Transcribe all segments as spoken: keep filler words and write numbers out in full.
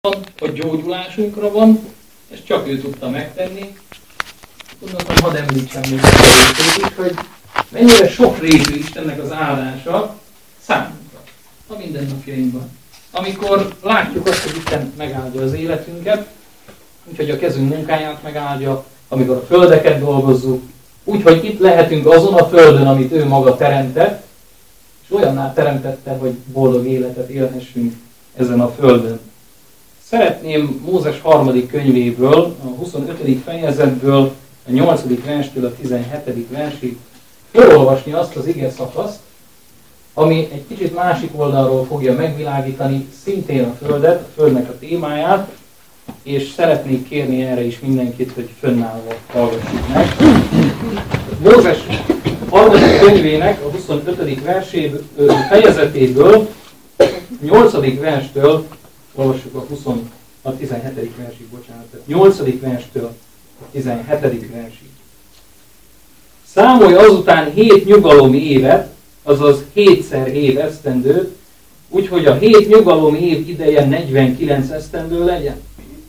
hogy gyógyulásunkra van, ezt csak ő tudta megtenni. Gondoltam, hadd említsem még a részét, hogy mennyire sok rétű Istennek az áldása számunkra, a mindennapjainkban. Amikor látjuk azt, hogy Isten megáldja az életünket, úgyhogy a kezünk munkáját megáldja, amikor a földeket dolgozzuk, úgyhogy itt lehetünk azon a földön, amit ő maga teremtett, és olyanná teremtette, hogy boldog életet élhessünk ezen a földön. Szeretném Mózes harmadik könyvéből, a huszonötödik fejezetből, a nyolcadik verstől a tizenhetedik versig felolvasni azt az ige szakaszt, ami egy kicsit másik oldalról fogja megvilágítani szintén a Földet, a Földnek a témáját, és szeretnék kérni erre is mindenkit, hogy fönnállva hallgassuk meg. Mózes harmadik könyvének a huszonötödik verséből, fejezetéből, nyolcadik verstől olvassuk a, húsz, a tizenhetedik versig, bocsánat, tehát nyolcadik verstől a tizenhetedik versig. Számolj azután hét nyugalom évet, azaz hétszer év esztendőt, úgyhogy a hét nyugalom év ideje negyvenkilenc esztendő legyen.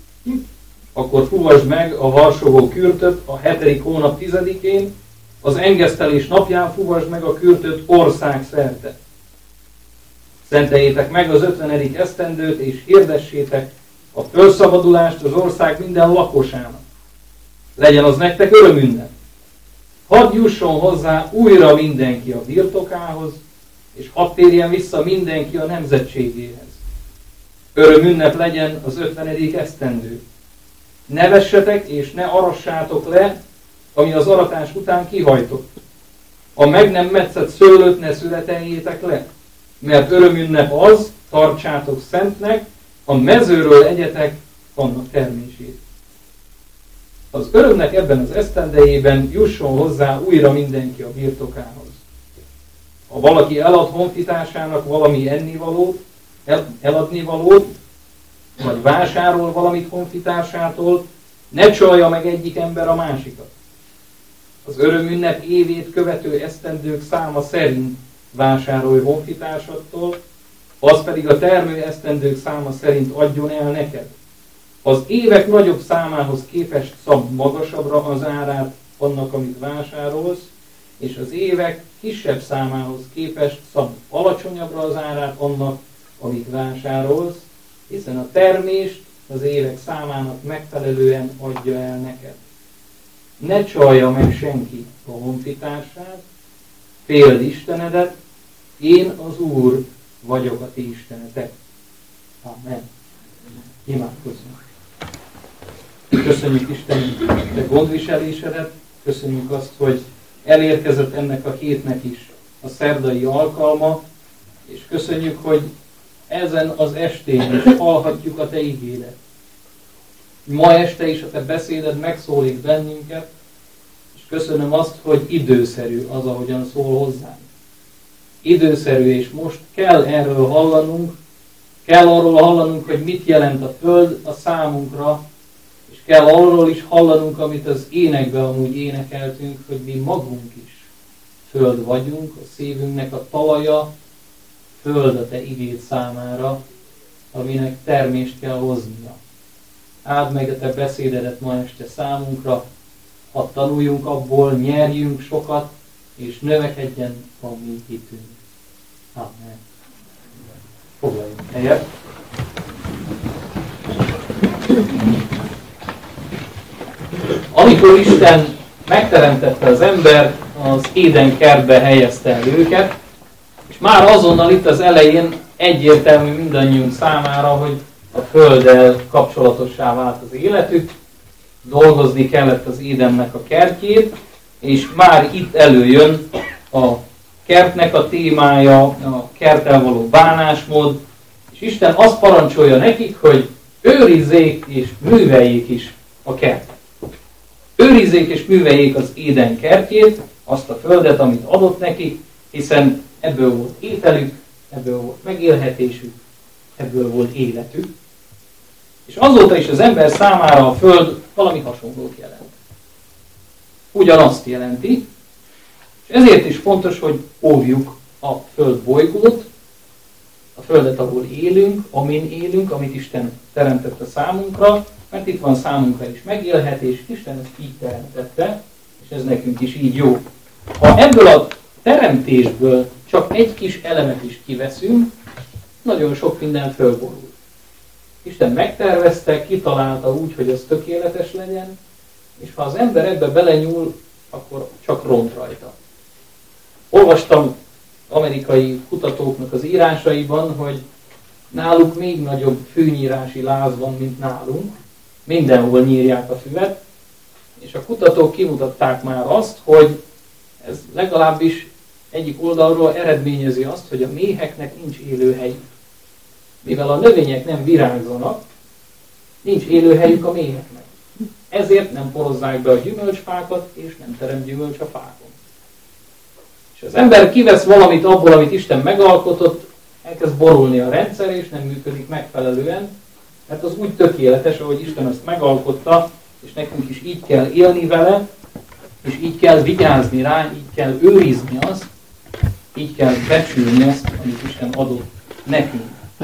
Akkor fuvasd meg a harsogó kürtöt a hetedik hónap tizedikén, az engesztelés napján fuvasd meg a kürtöt országszerte. Szenteljétek meg az ötvenedik esztendőt, és hirdessétek a fölszabadulást az ország minden lakosának. Legyen az nektek örömünnep. Hadd jusson hozzá újra mindenki a birtokához, és hadd térjen vissza mindenki a nemzetségéhez. Örömünnep legyen az ötvenedik esztendő. Ne vessetek és ne arassátok le, ami az aratás után kihajtott. A meg nem metszett szőlőt ne születeljétek le, mert örömünnep az, tartsátok szentnek, a mezőről egyetek annak termését. Az örömnek ebben az esztendejében jusson hozzá újra mindenki a birtokához. Ha valaki elad honfitársának valami ennivalót, el, eladnivalót, vagy vásárol valamit honfitársától, ne csalja meg egyik ember a másikat. Az örömünnep évét követő esztendők száma szerint vásárolj honfitársattól, az pedig a termő esztendők száma szerint adjon el neked. Az évek nagyobb számához képest szab magasabbra az árát annak, amit vásárolsz, és az évek kisebb számához képest szab alacsonyabbra az árát annak, amit vásárolsz, hiszen a termést az évek számának megfelelően adja el neked. Ne csalja meg senki a honfitársát, féld Istenedet, én az Úr vagyok a ti istenetek. Amen. Imádkozzunk. Köszönjük Istenünk te gondviselésedet, köszönjük azt, hogy elérkezett ennek a hétnek is a szerdai alkalma, és köszönjük, hogy ezen az estén is hallhatjuk a te igédet. Ma este is a te beszéded megszólít bennünket, és köszönöm azt, hogy időszerű az, ahogyan szól hozzánk. Időszerű, és most kell erről hallanunk, kell arról hallanunk, hogy mit jelent a Föld a számunkra, és kell arról is hallanunk, amit az énekben amúgy énekeltünk, hogy mi magunk is Föld vagyunk, a szívünknek a talaja, Föld a te igéd számára, aminek termést kell hoznia. Áld meg a te beszédedet ma este számunkra, ha tanuljunk abból, nyerjünk sokat, és növekedjen a mi hitünk. Amen. Foglaljunk helyet. Amikor Isten megteremtette az ember, az Éden kertbe helyezte el őket, és már azonnal itt az elején egyértelmű mindannyiunk számára, hogy a Földdel kapcsolatossá vált az életük, dolgozni kellett az Édennek a kertjét, és már itt előjön a kertnek a témája, a kerttel való bánásmód, és Isten azt parancsolja nekik, hogy őrizzék és műveljék is a kertet. Őrizzék és műveljék az Éden kertjét, azt a földet, amit adott nekik, hiszen ebből volt ételük, ebből volt megélhetésük, ebből volt életük. És azóta is az ember számára a föld valami hasonlót jelent. Ugyanazt jelenti, és ezért is fontos, hogy óvjuk a föld bolygót, a földet, ahol élünk, amin élünk, amit Isten teremtette számunkra, mert itt van számunkra is megélhetés, Isten ezt így teremtette, és ez nekünk is így jó. Ha ebből a teremtésből csak egy kis elemet is kiveszünk, nagyon sok minden fölborul. Isten megtervezte, kitalálta úgy, hogy az tökéletes legyen, és ha az ember ebbe belenyúl, akkor csak ront rajta. Olvastam amerikai kutatóknak az írásaiban, hogy náluk még nagyobb fűnyírási láz van, mint nálunk. Mindenhol nyírják a füvet, és a kutatók kimutatták már azt, hogy ez legalábbis egyik oldalról eredményezi azt, hogy a méheknek nincs élőhelyük. Mivel a növények nem virágzanak, nincs élőhelyük a méheknek. Ezért nem porozzák be a gyümölcsfákat, és nem terem gyümölcs a fákon. És az ember kivesz valamit abból, amit Isten megalkotott, elkezd borulni a rendszer, és nem működik megfelelően, mert az úgy tökéletes, ahogy Isten azt megalkotta, és nekünk is így kell élni vele, és így kell vigyázni rá, így kell őrizni azt, így kell becsülni azt, amit Isten adott nekünk.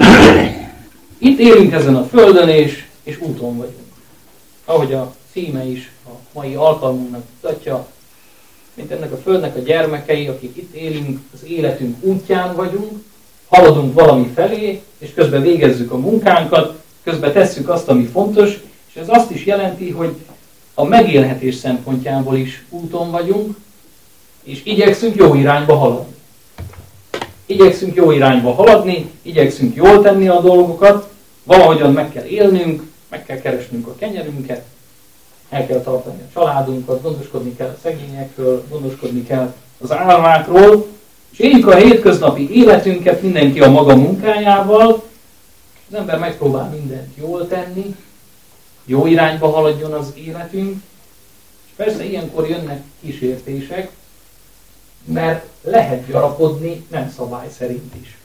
Itt élünk ezen a földön, és, és úton vagyunk. Ahogy a címe is a mai alkalmunknak mutatja, mint ennek a földnek a gyermekei, akik itt élünk, az életünk útján vagyunk, haladunk valami felé, és közben végezzük a munkánkat, közben tesszük azt, ami fontos, és ez azt is jelenti, hogy a megélhetés szempontjából is úton vagyunk, és igyekszünk jó irányba haladni. Igyekszünk jó irányba haladni, igyekszünk jól tenni a dolgokat, valahogyan meg kell élnünk, meg kell keresnünk a kenyerünket, el kell tartani a családunkat, gondoskodni kell a szegényekről, gondoskodni kell az álmákról, és éljük a hétköznapi életünket mindenki a maga munkájával, az ember megpróbál mindent jól tenni, jó irányba haladjon az életünk, és persze ilyenkor jönnek kísértések, mert lehet gyarapodni nem szabály szerint is.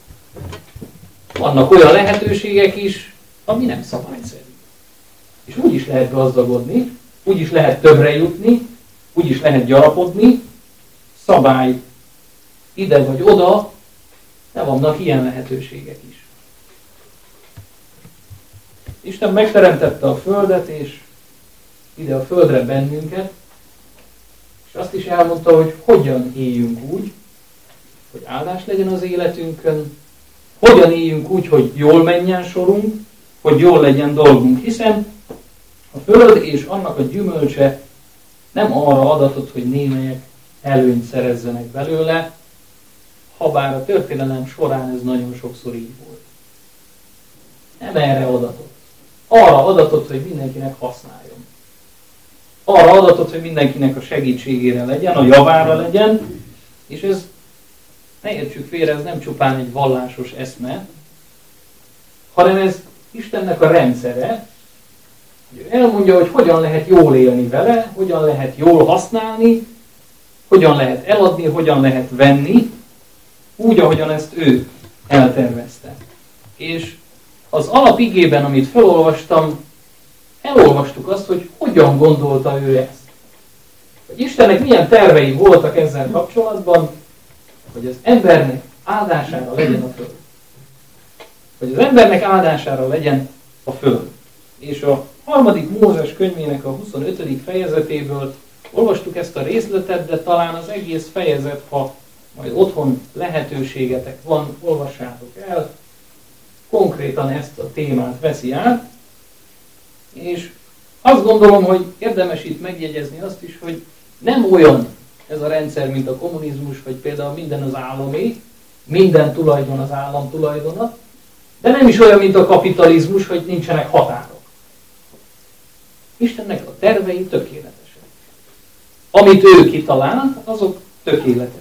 Vannak olyan lehetőségek is, ami nem szabályszerű. És úgy is lehet gazdagodni, úgy is lehet többre jutni, úgy is lehet gyarapodni, szabály ide vagy oda, de vannak ilyen lehetőségek is. Isten megteremtette a földet, és ide a földre bennünket, és azt is elmondta, hogy hogyan éljünk úgy, hogy áldás legyen az életünkön, hogyan éljünk úgy, hogy jól menjen sorunk, hogy jól legyen dolgunk, hiszen a föld és annak a gyümölcse nem arra adatott, hogy némelyek előnyt szerezzenek belőle, habár a történelem során ez nagyon sokszor így volt. Nem erre adatott. Arra adatott, hogy mindenkinek használjon. Arra adatott, hogy mindenkinek a segítségére legyen, a javára legyen, és ez, ne értsük félre, ez nem csupán egy vallásos eszme, hanem ez Istennek a rendszere, hogy elmondja, hogy hogyan lehet jól élni vele, hogyan lehet jól használni, hogyan lehet eladni, hogyan lehet venni, úgy, ahogyan ezt ő eltervezte. És az alapigében, amit felolvastam, elolvastuk azt, hogy hogyan gondolta ő ezt. Hogy Istennek milyen tervei voltak ezzel kapcsolatban, hogy az embernek áldására legyen a föld. Hogy az embernek áldására legyen a föld. És a harmadik Mózes könyvének a huszonötödik fejezetéből olvastuk ezt a részletet, de talán az egész fejezet, ha majd otthon lehetőségetek van, olvassátok el, konkrétan ezt a témát veszi át, és azt gondolom, hogy érdemes itt megjegyezni azt is, hogy nem olyan ez a rendszer, mint a kommunizmus, hogy például minden az államé, minden tulajdon az állam tulajdona, de nem is olyan, mint a kapitalizmus, hogy nincsenek határok. Istennek a tervei tökéletesek. Amit ő kitalált, azok tökéletesek.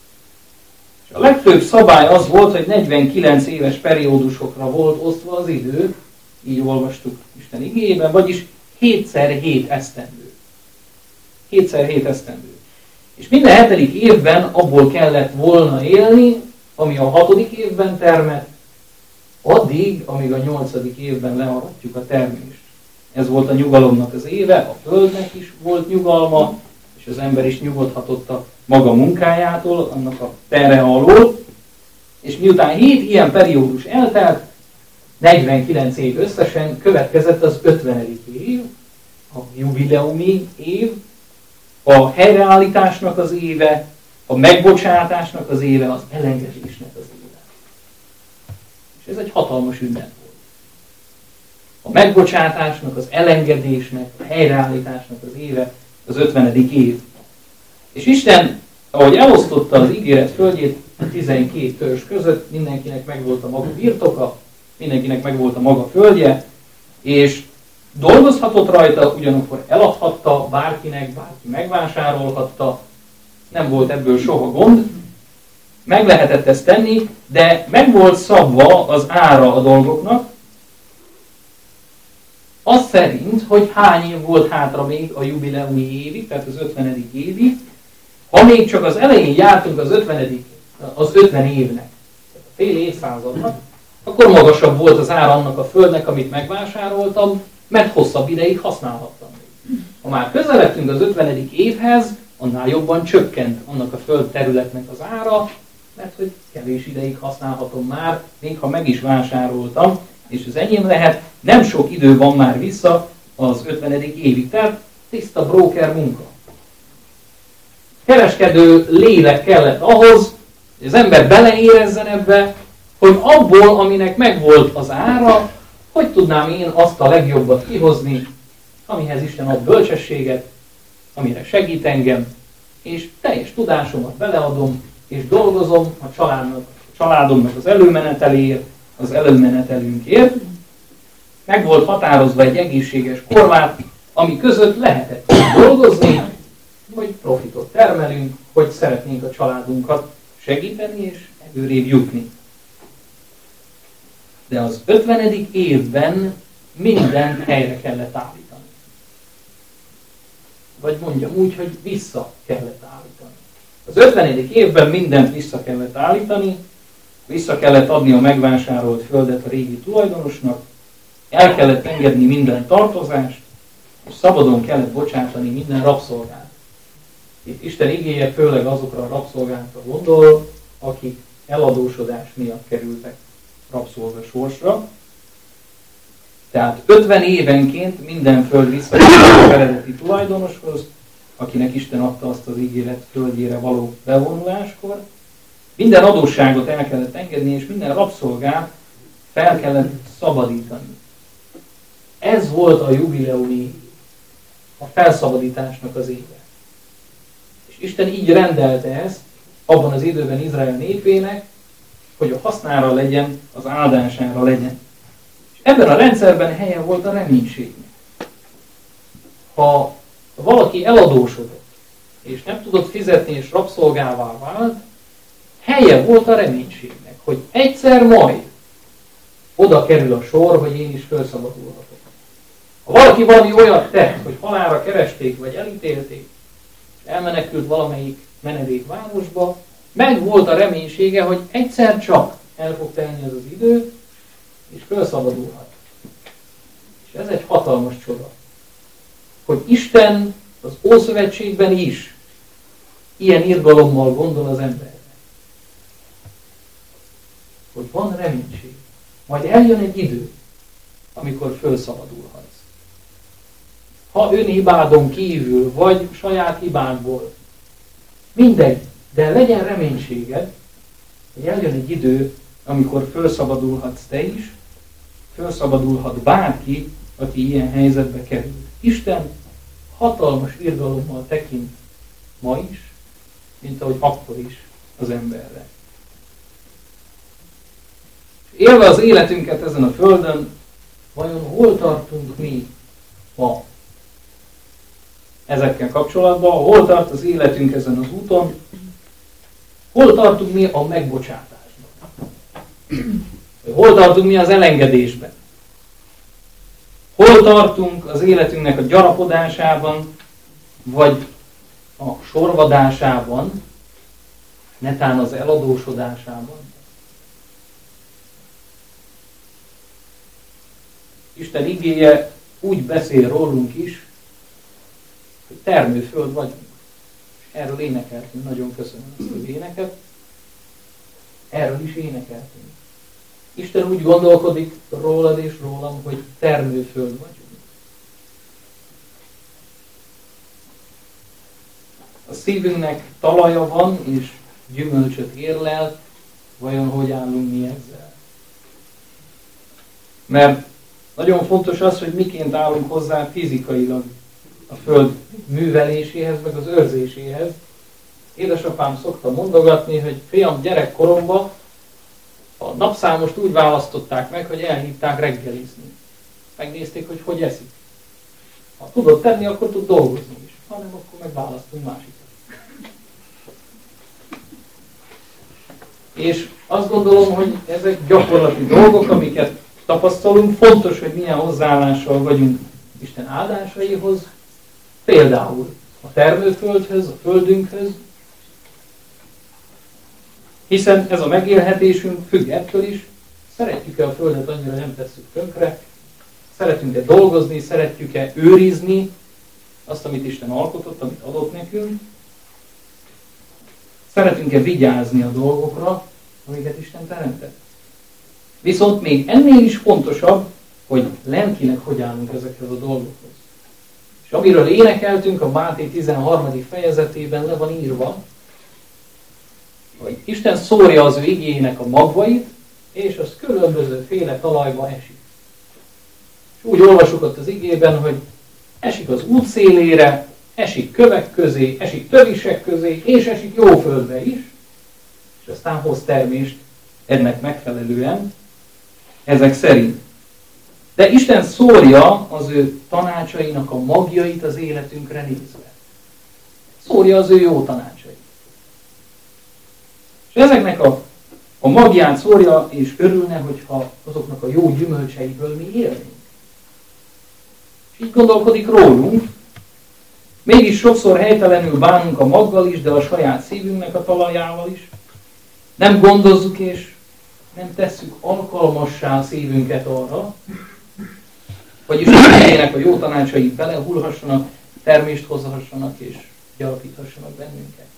És a legfőbb szabály az volt, hogy negyvenkilenc éves periódusokra volt osztva az idő, így olvastuk Isten igéjében, vagyis hétszer hét esztendő. hétszer hét esztendő. És minden hetedik évben abból kellett volna élni, ami a hatodik évben termett, addig, amíg a nyolcadik évben learatjuk a termést. Ez volt a nyugalomnak az éve, a földnek is volt nyugalma, és az ember is nyugodhatott a maga munkájától, annak a terhe alól. És miután hét ilyen periódus eltelt, negyvenkilenc év összesen, következett az ötvenedik év, a jubileumi év, a helyreállításnak az éve, a megbocsátásnak az éve, az elengedésnek az éve. És ez egy hatalmas ünnep volt. A megbocsátásnak, az elengedésnek, a helyreállításnak az éve, az ötvenedik év. És Isten, ahogy elosztotta az ígéret földjét a tizenkét törzs között, mindenkinek megvolt a maga birtoka, mindenkinek megvolt a maga földje, és dolgozhatott rajta, ugyanakkor eladhatta bárkinek, bárki megvásárolhatta, nem volt ebből soha gond, meg lehetett ezt tenni, de meg volt szabva az ára a dolgoknak, az szerint, hogy hány év volt hátra még a jubileumi évig, tehát az ötvenedik évig, ha még csak az elején jártunk az ötvenedik, az ötven évnek, tehát a fél évszázadnak, akkor magasabb volt az ára annak a földnek, amit megvásároltam, mert hosszabb ideig használhattam. Ha már közeledtünk az ötvenedik évhez, annál jobban csökkent annak a föld területnek az ára, mert hogy kevés ideig használhatom már, még ha meg is vásároltam, és az enyém lehet, nem sok idő van már vissza az ötvenedik évig, tehát tiszta broker munka. Kereskedő lélek kellett ahhoz, hogy az ember beleérezzen ebbe, hogy abból, aminek megvolt az ára, hogy tudnám én azt a legjobbat kihozni, amihez Isten ad bölcsességet, amire segít engem, és teljes tudásomat beleadom, és dolgozom a családnak, a családomnak az előmeneteléért, az előmenetelünkért. Meg volt határozva egy egészséges korlát, ami között lehetett dolgozni, hogy profitot termelünk, hogy szeretnénk a családunkat segíteni és előrébb jutni. De az ötvenedik évben mindent helyre kellett állítani. Vagy mondjam úgy, hogy vissza kellett állítani. Az ötvenedik évben mindent vissza kellett állítani, vissza kellett adni a megvásárolt földet a régi tulajdonosnak, el kellett engedni minden tartozást, és szabadon kellett bocsátani minden rabszolgát. Itt Isten igéje főleg azokra a rabszolgákra gondol, akik eladósodás miatt kerültek rabszolga sorsra. Tehát ötven évenként minden föld visszakerül az eredeti tulajdonoshoz, akinek Isten adta azt az ígéret földjére való bevonuláskor. Minden adósságot el kellett engedni, és minden rabszolgát fel kellett szabadítani. Ez volt a jubileumi, a felszabadításnak az éve. És Isten így rendelte ezt abban az időben Izrael népének, hogy a hasznára legyen, az áldására legyen. És ebben a rendszerben helye volt a reménységnek. Ha valaki eladósodott, és nem tudott fizetni, és rabszolgává vált, helye volt a reménységnek, hogy egyszer majd oda kerül a sor, hogy én is felszabadulhatok. Ha valaki valami olyat tett, hogy halálra keresték, vagy elítélték, és elmenekült valamelyik menedékvárosba, meg volt a reménysége, hogy egyszer csak el fog telni ez az idő, és felszabadulhat. És ez egy hatalmas csoda, hogy Isten az Ószövetségben is ilyen irgalommal gondol az emberre. Hogy van reménység. Majd eljön egy idő, amikor felszabadulhatsz. Ha önhibádon kívül, vagy saját hibánkból, mindegy, de legyen reménységed, hogy eljön egy idő, amikor felszabadulhatsz te is, felszabadulhat bárki, aki ilyen helyzetbe kerül. Isten hatalmas irgalommal tekint ma is, mint ahogy akkor is az emberre. Élve az életünket ezen a földön, vajon hol tartunk mi ma ezekkel kapcsolatban? Hol tart az életünk ezen az úton? Hol tartunk mi a megbocsátásban? Hol tartunk mi az elengedésben? Hol tartunk az életünknek a gyarapodásában, vagy a sorvadásában, netán az eladósodásában? Isten igéje úgy beszél rólunk is, hogy termőföld vagyunk. Erről énekeltünk, nagyon köszönöm ezt az éneket. Erről is énekeltünk. Isten úgy gondolkodik rólad és rólam, hogy termőföld vagyunk. A szívünknek talaja van, és gyümölcsöt érlel, vajon hogy állunk mi ezzel? Mert nagyon fontos az, hogy miként állunk hozzá fizikailag a föld műveléséhez, meg az őrzéséhez. Édesapám szokta mondogatni, hogy fiam, gyerekkoromban a napszámost úgy választották meg, hogy elhívták reggelizni. Megnézték, hogy hogy eszik. Ha tudod tenni, akkor tud dolgozni is. Ha nem, akkor meg választunk másikat. És azt gondolom, hogy ezek gyakorlati dolgok, amiket tapasztalunk. Fontos, hogy milyen hozzáállással vagyunk Isten áldásaihoz, például a termőföldhöz, a földünkhöz, hiszen ez a megélhetésünk függ ettől is, szeretjük-e a földet, annyira nem tesszük tönkre, szeretünk-e dolgozni, szeretjük-e őrizni azt, amit Isten alkotott, amit adott nekünk, szeretünk-e vigyázni a dolgokra, amiket Isten teremtett. Viszont még ennél is fontosabb, hogy lelkileg hogy állunk ezekhez a dolgokhoz. És amiről énekeltünk, a Máté tizenharmadik fejezetében le van írva, hogy Isten szórja az ő igének a magvait, és az különbözőféle talajba esik. És úgy olvasjuk ott az igében, hogy esik az út szélére, esik kövek közé, esik tövisek közé, és esik jó földbe is, és aztán hoz termést ennek megfelelően, ezek szerint. De Isten szórja az ő tanácsainak a magjait az életünkre nézve. Szórja az ő jó tanácsait. És ezeknek a, a magját szórja, és örülne, hogyha azoknak a jó gyümölcseiből mi élnénk. És így gondolkodik rólunk. Mégis sokszor helytelenül bánunk a maggal is, de a saját szívünknek a talajával is. Nem gondozzuk és nem tesszük alkalmassá a szívünket arra, hogy Istennek a jó tanácsai belehullhassanak, termést hozhassanak és gyarapíthassanak bennünket.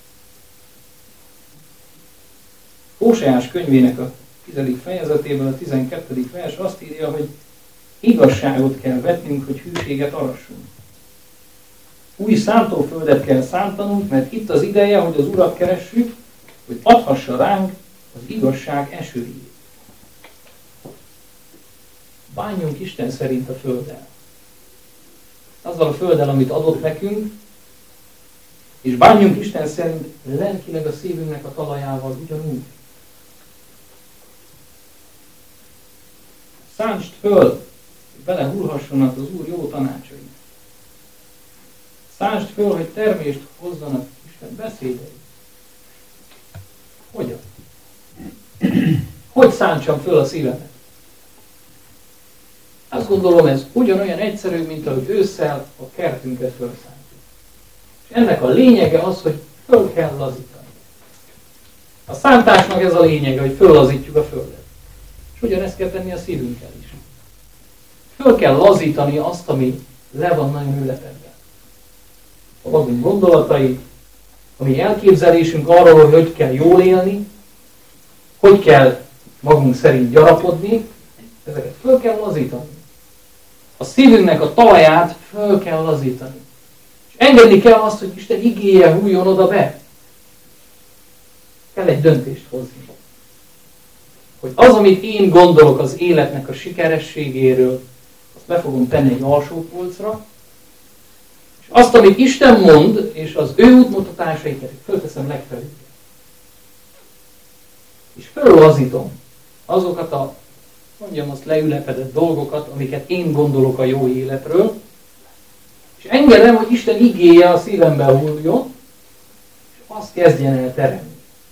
Hóseás könyvének a tizedik fejezetében a tizenkettedik vers azt írja, hogy igazságot kell vetnünk, hogy hűséget arassunk. Új szántóföldet kell szántanunk, mert itt az ideje, hogy az Urat keressük, hogy adhassa ránk az igazság esőjét. Bánjunk Isten szerint a földdel. Azzal a földdel, amit adott nekünk, és bánjunk Isten szerint lelkileg a szívünknek a talajával ugyanúgy. Szántsd föl, hogy belehullhassanak az Úr jó tanácsai. Szántsd föl, hogy termést hozzanak Isten beszédei. Hogyan? Hogy szántsam föl a szívemet? Azt gondolom, ez ugyanolyan egyszerű, mint ahogy ősszel a kertünket felszántjuk. És ennek a lényege az, hogy föl kell lazítani. A szántásnak ez a lényege, hogy föllazítjuk a földet. És ugyanezt kell tenni a szívünkkel is. Föl kell lazítani azt, ami le van nagyon ülepedve. A magunk gondolatai, a mi elképzelésünk arról, hogy hogy kell jól élni, hogy kell magunk szerint gyarapodni, ezeket föl kell lazítani. A szívünknek a talaját föl kell lazítani. És engedni kell azt, hogy Isten igéje hújjon oda be. Kell egy döntést hozni. Hogy az, amit én gondolok az életnek a sikerességéről, azt be fogom tenni egy alsó polcra, és azt, amit Isten mond, és az ő útmutatásait pedig fölteszem legfelül. És föllazítom azokat a, mondjam azt, leülepedett dolgokat, amiket én gondolok a jó életről, és engedem, hogy Isten igéje a szívembe hulljon, és azt kezdjen el teremni.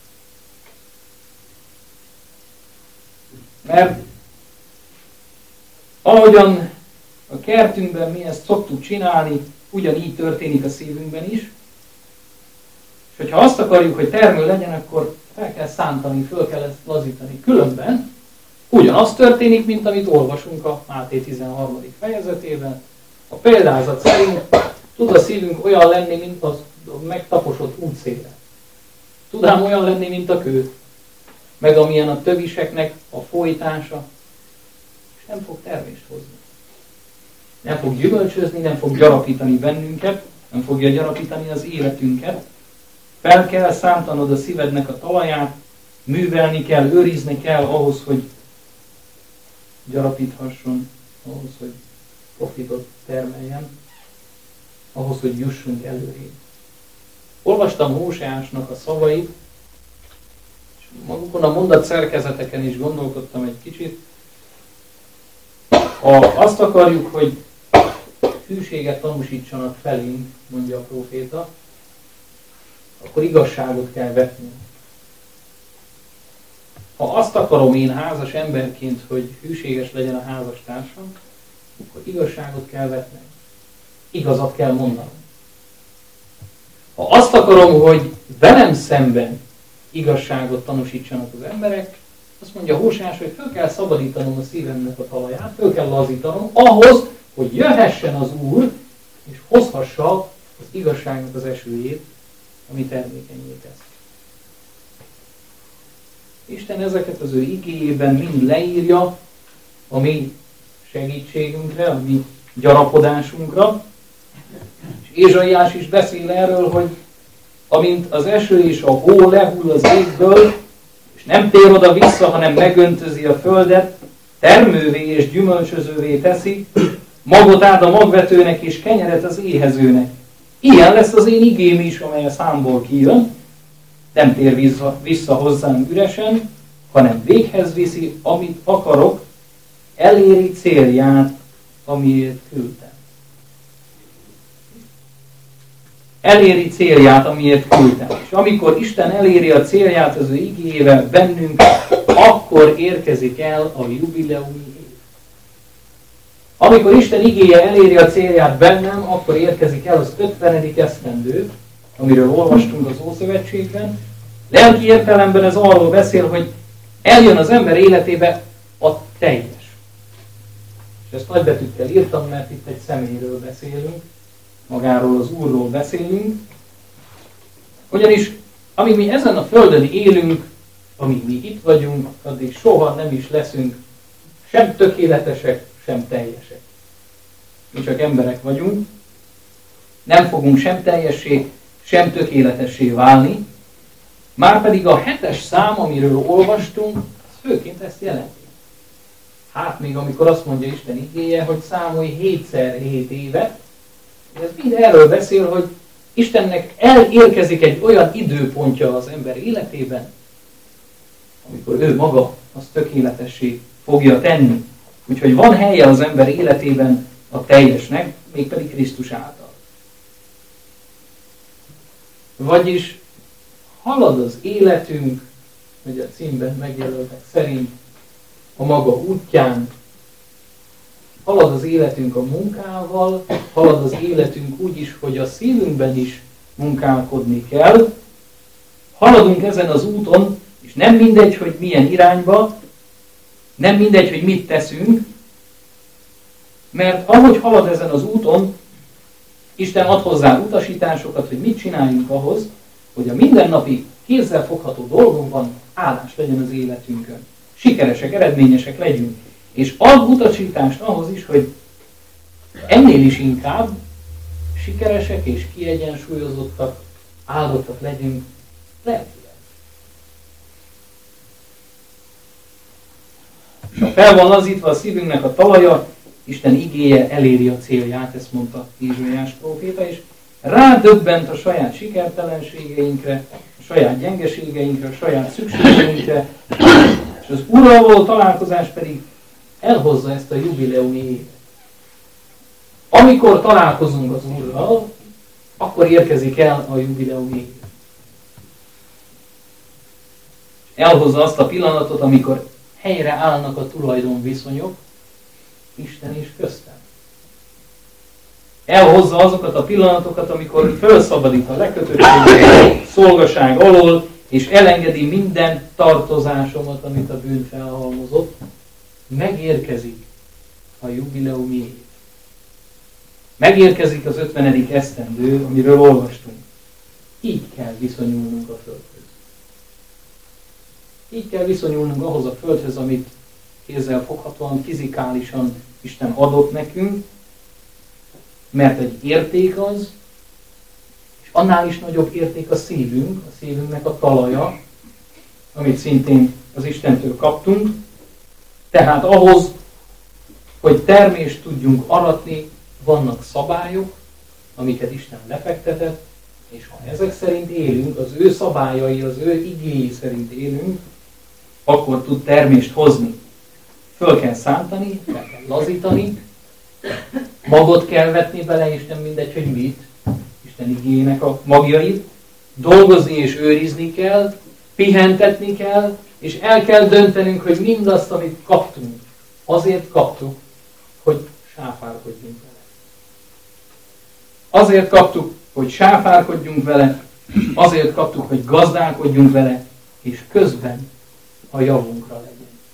Mert ahogyan a kertünkben mi ezt szoktuk csinálni, ugyanígy történik a szívünkben is, és hogyha azt akarjuk, hogy termő legyen, akkor fel kell szántani, föl kell ezt lazítani. Különben ugyanaz történik, mint amit olvasunk a Máté tizenharmadik fejezetében. A példázat szerint tud a szívünk olyan lenni, mint az megtaposott útszéle. Tud ám olyan lenni, mint a kő. meg amilyen a töviseknek a folytása, és nem fog termést hozni. Nem fog gyümölcsözni, nem fog gyarapítani bennünket, nem fogja gyarapítani az életünket. Fel kell számtanod a szívednek a talaját, művelni kell, őrizni kell ahhoz, hogy gyarapíthasson, ahhoz, hogy profitot termeljen, ahhoz, hogy jussunk előrébb. Olvastam Hóseásnak a szavait, és magukon a mondat szerkezeteken is gondolkodtam egy kicsit. Ha azt akarjuk, hogy hűséget tanúsítsanak felénk, mondja a próféta, akkor igazságot kell vetni. Ha azt akarom én házas emberként, hogy hűséges legyen a házastársam, akkor igazságot kell vetnem. Igazat kell mondanom. Ha azt akarom, hogy velem szemben igazságot tanúsítsanak az emberek, azt mondja Hóseás, hogy föl kell szabadítanom a szívemnek a talaját, föl kell lazítanom ahhoz, hogy jöhessen az Úr, és hozhassa az igazságnak az esőjét, ami termékenyé tesz. Isten ezeket az ő igéjében mind leírja a mi segítségünkre, a mi gyarapodásunkra. És Ézsaiás is beszél erről, hogy amint az eső és a hó lehull az égből, és nem tér oda vissza, hanem megöntözi a földet, termővé és gyümölcsözővé teszi, magot ad a magvetőnek és kenyeret az éhezőnek. Ilyen lesz az én igém is, amely a számból kijön, nem tér vissza, vissza hozzám üresen, hanem véghez viszi, amit akarok, eléri célját, amiért küldtem. Eléri célját, amiért küldtem. És amikor Isten eléri a célját az ő igéjével bennünk, akkor érkezik el a jubileumi év. Amikor Isten igéje eléri a célját bennem, akkor érkezik el az ötvenedik esztendő, amiről olvastunk az Ószövetségben. Lelki értelemben ez arról beszél, hogy eljön az ember életébe a teljes. És ezt nagybetűkkel írtam, mert itt egy személyről beszélünk, magáról az Úrról beszélünk. Ugyanis amíg mi ezen a földön élünk, amíg mi itt vagyunk, addig soha nem is leszünk sem tökéletesek, sem teljesek. Mi csak emberek vagyunk, nem fogunk sem teljessé, sem tökéletessé válni, márpedig a hetes szám, amiről olvastunk, az főként ezt jelenti. Hát még amikor azt mondja Isten igéje, hogy számolj hétszer hét évet, ez mind erről beszél, hogy Istennek elérkezik egy olyan időpontja az ember életében, amikor ő maga azt tökéletessé fogja tenni. Úgyhogy van helye az ember életében a teljesnek, mégpedig Krisztus által. Vagyis halad az életünk, hogy a címben megjelöltek szerint, a maga útján, halad az életünk a munkával, halad az életünk úgy is, hogy a szívünkben is munkálkodni kell. Haladunk ezen az úton, és nem mindegy, hogy milyen irányba, nem mindegy, hogy mit teszünk, mert ahogy halad ezen az úton, Isten ad hozzá utasításokat, hogy mit csináljunk ahhoz, hogy a mindennapi kézzelfogható dolgunkban áldás legyen az életünkön. Sikeresek, eredményesek legyünk. És ad utasítást ahhoz is, hogy ennél is inkább sikeresek és kiegyensúlyozottak, áldottak legyünk lelkileg. És ha fel van lazítva a szívünknek a talaja, Isten igéje eléri a célját, ezt mondta Ézsaiás próféta, és rádöbbent a saját sikertelenségeinkre, a saját gyengeségeinkre, a saját szükségeinkre, és az Úrral való találkozás pedig elhozza ezt a jubileumi évet. Amikor találkozunk az Úrral, akkor érkezik el a jubileumi év. Elhozza azt a pillanatot, amikor helyre állnak a tulajdonviszonyok, Isten és köztem. Elhozza azokat a pillanatokat, amikor felszabadít a lekötöttségre, szolgaság alól, és elengedi minden tartozásomat, amit a bűn felhalmozott. Megérkezik a jubileumi év. Megérkezik az ötvenedik esztendő, amiről olvastunk. Így kell viszonyulnunk a földhöz. Így kell viszonyulnunk ahhoz a földhöz, amit kézzel foghatóan, fizikálisan Isten adott nekünk, mert egy érték az, és annál is nagyobb érték a szívünk, a szívünknek a talaja, amit szintén az Istentől kaptunk. Tehát ahhoz, hogy termést tudjunk aratni, vannak szabályok, amiket Isten lefektetett, és ha ezek szerint élünk, az ő szabályai, az ő igéi szerint élünk, akkor tud termést hozni. Föl kell szántani, fel kell lazítani, magot kell vetni bele, és nem mindegy, hogy mit, Isten igéjének a magjait, dolgozni és őrizni kell, pihentetni kell, és el kell döntenünk, hogy mindazt, amit kaptunk, azért kaptuk, hogy sáfárkodjunk vele. Azért kaptuk, hogy sáfárkodjunk vele, azért kaptuk, hogy gazdálkodjunk vele, és közben a javunkra legyen.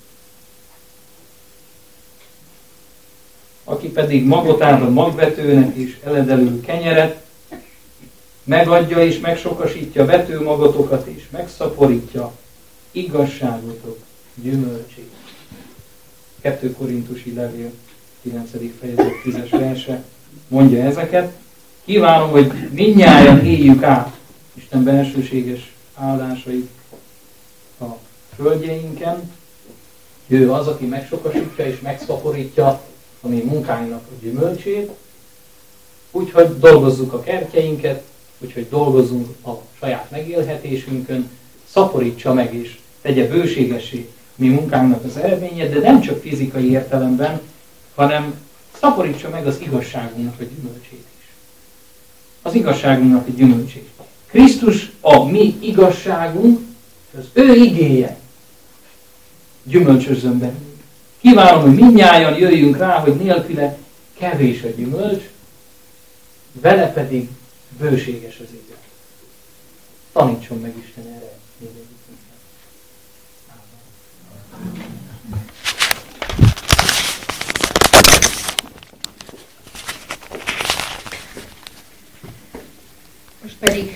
Aki pedig magot áld a magvetőnek és eledelő kenyeret, megadja és megsokasítja vetőmagatokat és megszaporítja igazságotok gyümölcsét. kettő Korintusi levél kilencedik fejezet tízes verse mondja ezeket. Kívánom, hogy mindnyájan éljük át Isten bensőséges áldásait a földjeinken. Ő az, aki megsokasítja és megszaporítja a mi munkáinak a gyümölcsét, úgyhogy dolgozzuk a kertjeinket, úgyhogy dolgozzunk a saját megélhetésünkön, szaporítsa meg és tegye bőségessé mi munkánknak az eredményét, de nem csak fizikai értelemben, hanem szaporítsa meg az igazságunknak a gyümölcsét is. Az igazságunknak a gyümölcsét. Krisztus a mi igazságunk, az ő igéje gyümölcsözzön bennünk. Kívánom, hogy mindnyájan jöjjünk rá, hogy nélküle kevés a gyümölcs, vele pedig bőséges az élet. Tanítson meg Isten erre mindegyikünknek. Most pedig